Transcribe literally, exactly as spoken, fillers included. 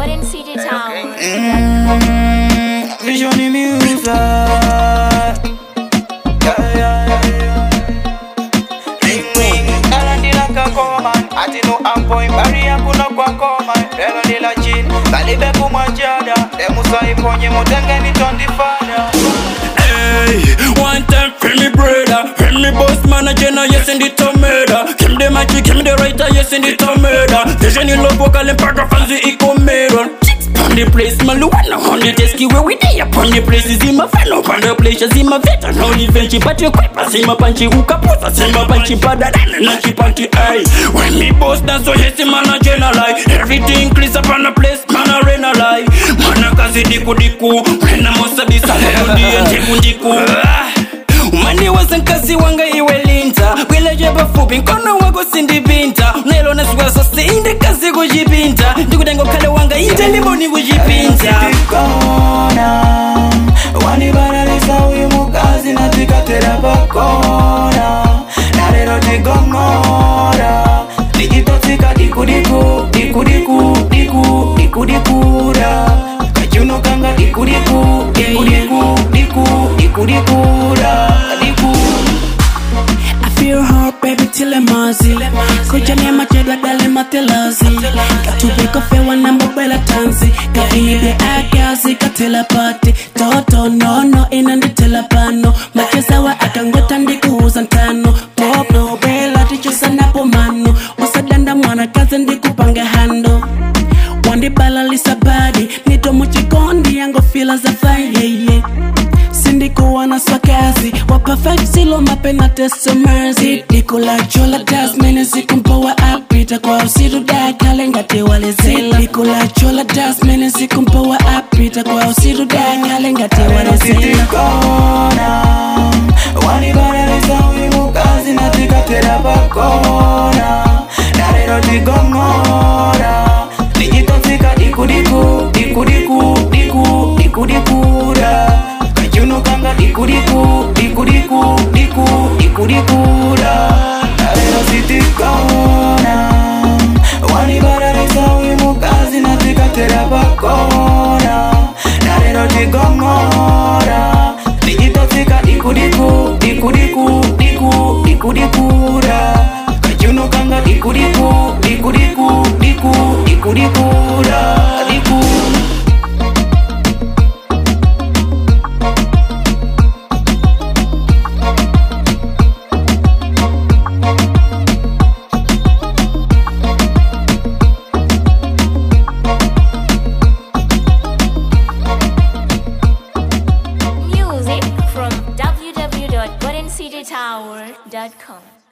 Golden City Tower. Mm, Vision music. Yeah, yeah, yeah. Ring ring, alandila kakoma. Ati no ampoint barrier kuna kwa koma. Relo nila chin, kalibe kumajada. Demusa iponye motenge ni tondifada. Hey, one time for me brother, for me boss manager, now yes in the tomato. Give me the magic, give me the writer, yes in the tomato. Vision in love vocal and paragraphs, the eco mirror. On the place, my Luana, on the desk, where we day upon the places in my fan, upon the places in my vet, and only venture, but you quite pass in my punchy, who caposa, send my punchy, pada, and not keep on the eye. When me boss dance, so yes, in man, I generalize. Everything clears up on the place, man, I rain a lie. Man, I can see diku diku, when I must be salary and diku. Umani wasankazi wanga iwe linta Wile jeba fupi nkono wako sindi binta Nailo nasuwa sose inde kazi kujibinta Ndikudengo kale wanga inde limoni kujibinta Tikona Wani bararisa uimu kazi na tikatera bakona Narero tigomora Nikitotika diku diku Diku diku diku Diku dikura Kachuno kanga diku diku Diku diku Diku diku dikura Feel hot baby till I'm mazi Kuja nema chedwa dale matelazi Katubiko fewa namba bela tanzi Kavibe akazi katela pati Toto no no inandi tela pano Macheza wa akangota ndiku huza ntano Pop no bela tichusa napo mano Wasadanda mwana kazi ndiku pange hando Wandi bala lisa badi Nito muchikondi yango fila za fine yeah, yeah. Sindiko wana swakazi Wa perfect silo mapena testo mercy Diko la chola das mene sikumpowa apita Kwa usiru da kalenga te wale zela Diko la chola das mene sikumpowa apita Kwa usiru da kalenga te wale zela Tikona Wani bararisa uimu kazi na tikatera bakona Narero tigomora Nikitotika diku diku Diku diku diku Diku dikura Kachuno kanga diku diku Diku diku diku Diku dikura Narero sitikona Wani bararisa uimu kazi na tikatera bakona Narero tigomora Nikitotika diku diku Diku diku Diku Diku dikura Kachuno kanga diku diku Diku diku Diku Diku dikura Diku Music from w w w dot golden city tower dot com.